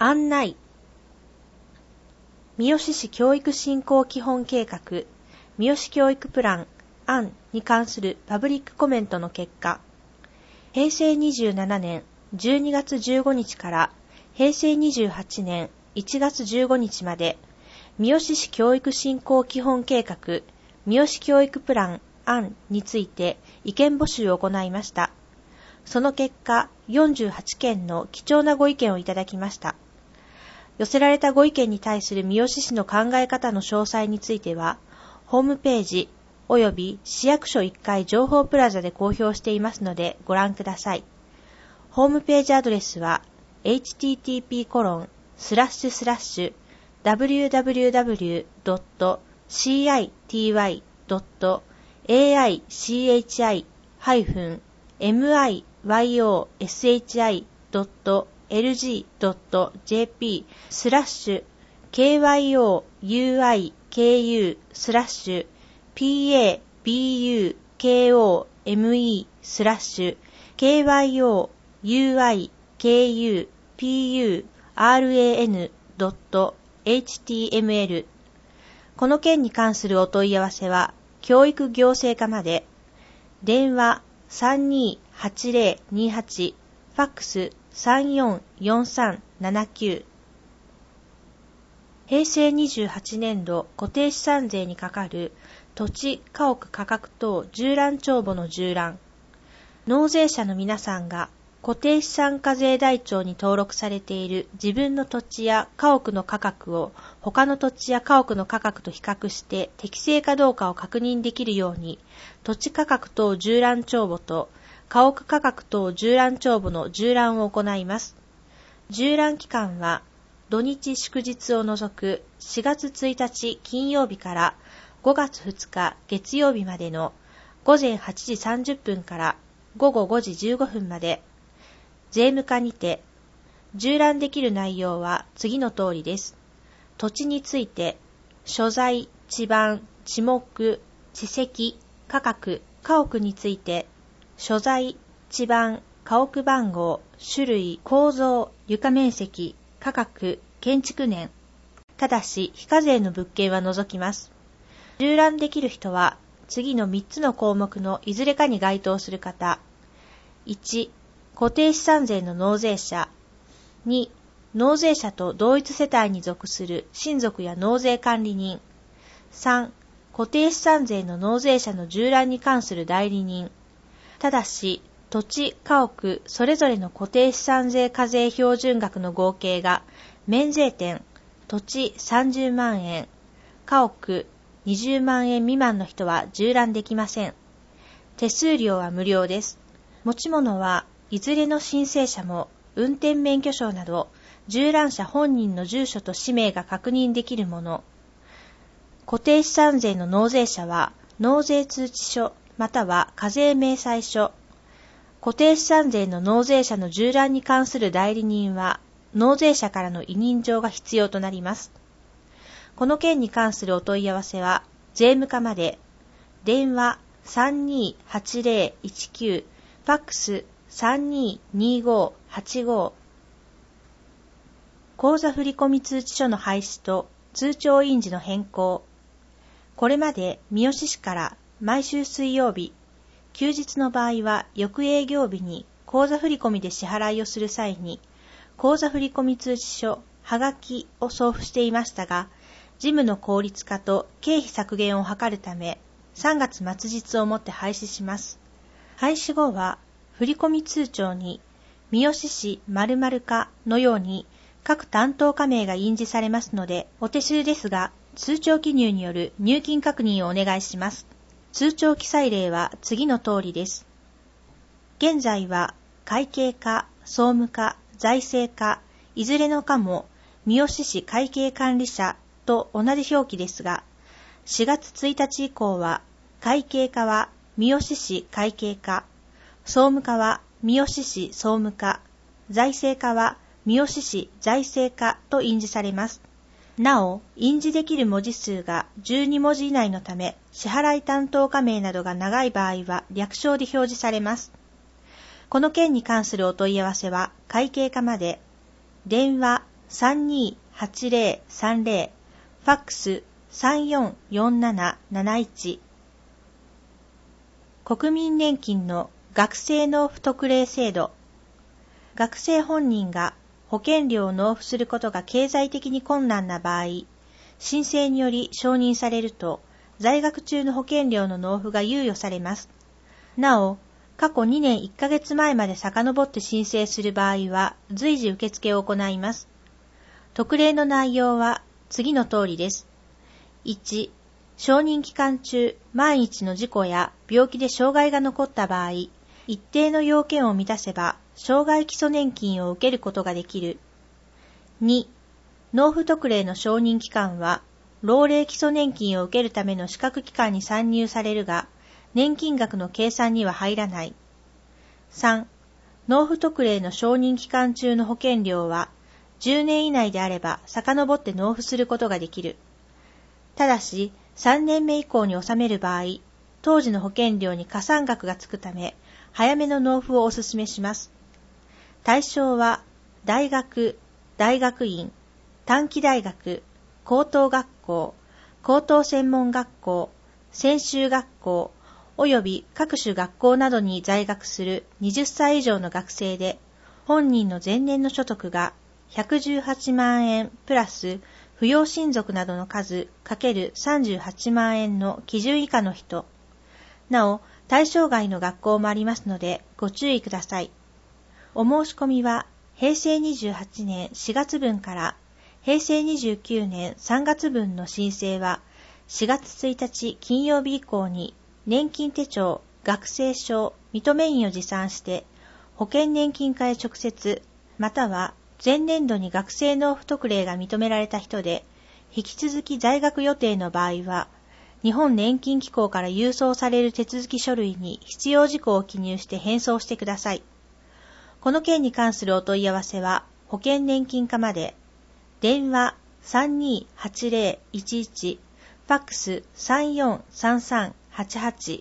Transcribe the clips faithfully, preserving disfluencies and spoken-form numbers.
案内。三好市教育振興基本計画、三好教育プラン案に関するパブリックコメントの結果、へいせいにじゅうななねんじゅうにがつじゅうごにちからへいせいにじゅうはちねんいちがつじゅうごにちまで、三好市教育振興基本計画、三好教育プラン案について意見募集を行いました。その結果、よんじゅうはちけんの貴重なご意見をいただきました。寄せられたご意見に対する三好市の考え方の詳細については、ホームページおよび市役所いっかい情報プラザで公表していますのでご覧ください。ホームページアドレスは エイチティーティーピーコロンスラッシュスラッシュダブリューダブリューダブリュードットシーアイティーワイドットエーアイシーエイチアイハイフンエムアイワイオーエスエイチアイドットエルジードットジェーピー スラッシュ ケーワイオーユーアイケーユー スラッシュ ピーエービーユーケーオーエムイー スラッシュ ケーワイオーユーアイケーユーピーユーアールエーエヌドットエイチティーエムエル この件に関するお問い合わせは教育行政課まで。電話さんにーはちぜろにーはち、ファックスさんよんよんさんななきゅう。へいせいにじゅうはちねんど固定資産税にかかる土地・家屋価格等縦覧帳簿の縦覧。納税者の皆さんが固定資産課税台帳に登録されている自分の土地や家屋の価格を他の土地や家屋の価格と比較して適正かどうかを確認できるように、土地価格等縦覧帳簿と家屋価格等縦覧帳簿の縦覧を行います。縦覧期間は土日祝日を除くしがつついたち金曜日からごがつふつか月曜日までのごぜんはちじさんじゅっぷんからごごごじじゅうごふんまで、税務課にて。縦覧できる内容は次の通りです。土地について、所在、地番、地目、地籍、価格、家屋について、所在、地番、家屋番号、種類、構造、床面積、価格、建築年。ただし、非課税の物件は除きます。縦覧できる人は、次のみっつの項目のいずれかに該当する方。いち、固定資産税の納税者。に、納税者と同一世帯に属する親族や納税管理人。さん、固定資産税の納税者の縦覧に関する代理人。ただし、土地、家屋、それぞれの固定資産税課税標準額の合計が、免税店、土地さんじゅうまんえん、家屋にじゅうまんえん未満の人は縦覧できません。手数料は無料です。持ち物はいずれの申請者も運転免許証など縦覧者本人の住所と氏名が確認できるもの。固定資産税の納税者は納税通知書または課税明細書。固定資産税の納税者の縦覧に関する代理人は納税者からの委任状が必要となります。この件に関するお問い合わせは税務課まで。電話さんにーはちぜろいちきゅう、ファックスさんにーにーごーはちごー。口座振込通知書の廃止と通帳印字の変更。これまで三好市から毎週水曜日、休日の場合は翌営業日に口座振込で支払いをする際に、口座振込通知書、はがきを送付していましたが、事務の効率化と経費削減を図るため、さんがつ末日をもって廃止します。廃止後は、振込通帳に三好市〇〇課のように各担当課名が印字されますので、お手数ですが、通帳記入による入金確認をお願いします。通帳記載例は次の通りです。現在は会計課、総務課、財政課、いずれの課も三好市会計管理者と同じ表記ですが、しがつついたち以降は会計課は三好市会計課、総務課は三好市総務課、財政課は三好市財政課と印字されます。なお、印字できる文字数がじゅうにもじ以内のため、支払い担当課名などが長い場合は略称で表示されます。この件に関するお問い合わせは会計課まで。電話さんにーはちぜろさんぜろ、ファックスさんよんよんなななないち。国民年金の学生納付特例制度。学生本人が保険料を納付することが経済的に困難な場合、申請により承認されると、在学中の保険料の納付が猶予されます。なお、過去にねんいっかげつまえまで遡って申請する場合は、随時受付を行います。特例の内容は次の通りです。いち、承認期間中、万一の事故や病気で障害が残った場合、一定の要件を満たせば、障害基礎年金を受けることができる。に、納付特例の承認期間は、老齢基礎年金を受けるための資格期間に算入されるが、年金額の計算には入らない。さん、納付特例の承認期間中の保険料は、じゅうねん以内であれば遡って納付することができる。ただし、さんねんめ以降に納める場合、当時の保険料に加算額がつくため、早めの納付をお勧めします。対象は、大学、大学院、短期大学、高等学校、高等専門学校、専修学校、および各種学校などに在学するはたち以上の学生で、本人の前年の所得がひゃくじゅうはちまんえんプラス扶養親族などの数かけるさんじゅうはちまんえんの基準以下の人。なお、対象外の学校もありますのでご注意ください。お申し込みはへいせいにじゅうはちねんしがつぶんからへいせいにじゅうきゅうねんさんがつぶんの申請はしがつついたち金曜日以降に年金手帳、学生証、認め印を持参して保険年金課へ直接または前年度に学生納付特例が認められた人で引き続き在学予定の場合は日本年金機構から郵送される手続き書類に必要事項を記入して返送してください。この件に関するお問い合わせは保険年金課まで。電話 さんにーはちぜろいちいち、ファックス さんよんさんさんはちはち。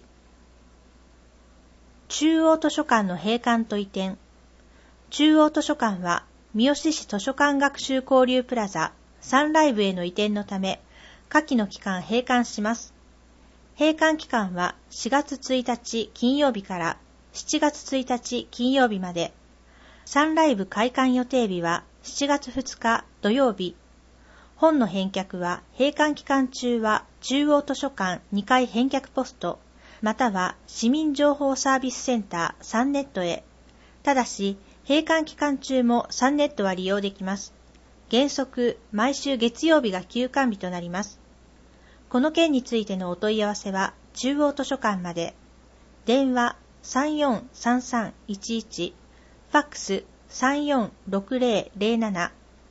中央図書館の閉館と移転。中央図書館は三好市図書館学習交流プラザさんライブへの移転のため、下記の期間閉館します。閉館期間はしがつついたち金曜日からしちがつついたち金曜日まで。さんライブ開館予定日はしちがつふつか土曜日。本の返却は閉館期間中は中央図書館にかい返却ポスト、または市民情報サービスセンターさんネットへ。ただし、閉館期間中もさんネットは利用できます。原則、毎週月曜日が休館日となります。この件についてのお問い合わせは中央図書館まで。電話 さんよんさんさんいちいち、ファックス さんよんろくぜろぜろなな。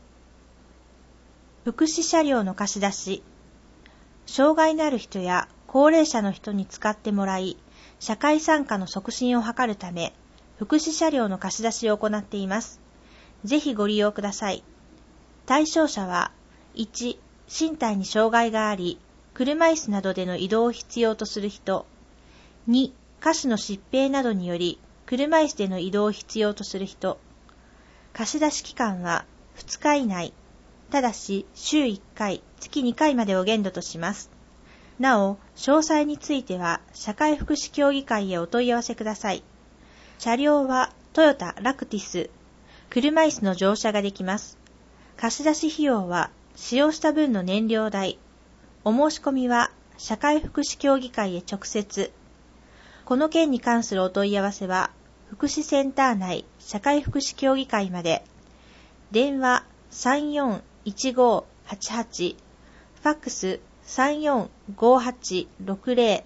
福祉車両の貸し出し。障害のある人や高齢者の人に使ってもらい、社会参加の促進を図るため、福祉車両の貸し出しを行っています。ぜひご利用ください。対象者は、いち、身体に障害があり、車椅子などでの移動を必要とする人。に、下肢の疾病などにより、車椅子での移動を必要とする人。貸し出し期間はふつか以内。ただし、週いっかい、月にかいまでを限度とします。なお、詳細については、社会福祉協議会へお問い合わせください。車両はトヨタラクティス。車椅子の乗車ができます。貸し出し費用は使用した分の燃料代。お申し込みは社会福祉協議会へ直接。この件に関するお問い合わせは福祉センター内社会福祉協議会まで。電話 さんよんいちごはちはち、ファックス さんよんごはちろくぜろ。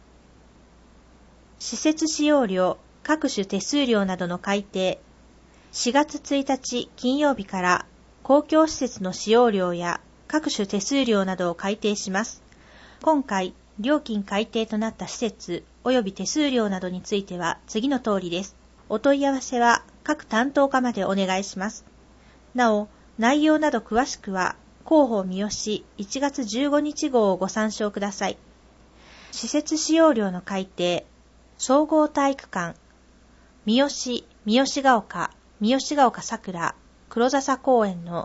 施設使用料、各種手数料などの改定。しがつついたち金曜日から公共施設の使用料や各種手数料などを改定します。今回、料金改定となった施設及び手数料などについては次の通りです。お問い合わせは各担当課までお願いします。なお、内容など詳しくは広報三好いちがつじゅうごにち号をご参照ください。施設使用料の改定。総合体育館、三好、三好ヶ丘、三好ヶ丘桜、黒笹公園の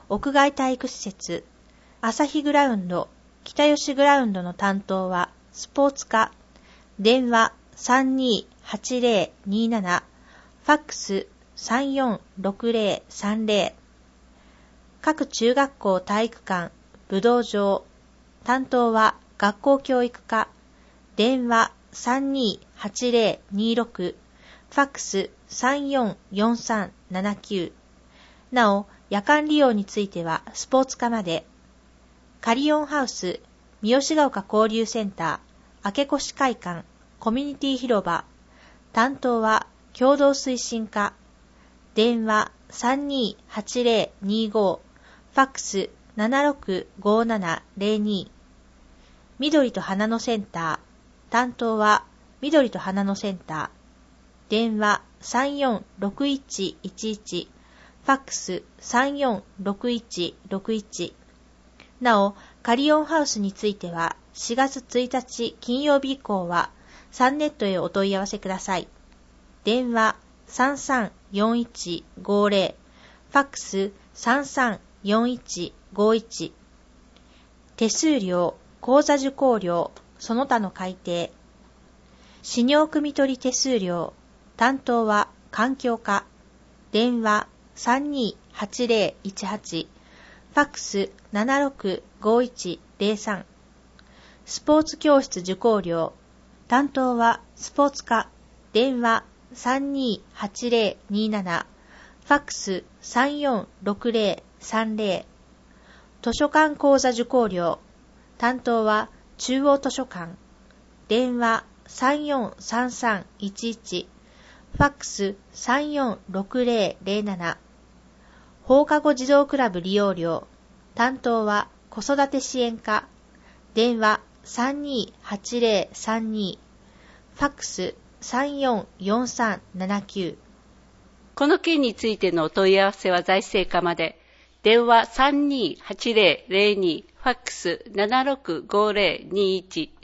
屋外体育施設、朝日グラウンド、北吉グラウンドの担当はスポーツ課、電話 さんにーはちぜろにーなな、ファックス さんよんろくぜろさんぜろ。各中学校体育館、武道場、担当は学校教育課、電話 さんにーはちぜろにーろく、ファックス さんよんよんさんななきゅう。なお、夜間利用についてはスポーツ課まで。カリオンハウス、三好ヶ丘交流センター、明越会館、コミュニティ広場、担当は共同推進課、電話 さんにーはちぜろにーご、ファックス ななろくごななぜろに。緑と花のセンター、担当は緑と花のセンター、電話 さんよんろくいちいちいち、ファックス さんよんろくいちろくいち。なお、カリオンハウスについてはしがつついたち金曜日以降はサンネットへお問い合わせください。電話 さんさんよんいちごぜろ、ファックス さんさんよんいちごいち。手数料、口座受講料、その他の改定。使用汲み取り手数料、担当は環境課、電話 さんにーはちぜろいちはち、ファックス ななろくごいちぜろさん。スポーツ教室受講料、担当はスポーツ課、電話 さんにーはちぜろにーなな、ファックス さんよんろくぜろさんぜろ。図書館講座受講料、担当は中央図書館、電話 さんよんさんさんいちいち、ファックス さんよんろくぜろぜろなな。放課後児童クラブ利用料、担当は子育て支援課、電話 さんにーはちぜろさんに、ファックス さんよんよんさんななきゅう。 この件についてのお問い合わせは財政課まで。電話 さんにーはちぜろぜろに、ファックス ななろくごぜろにいち。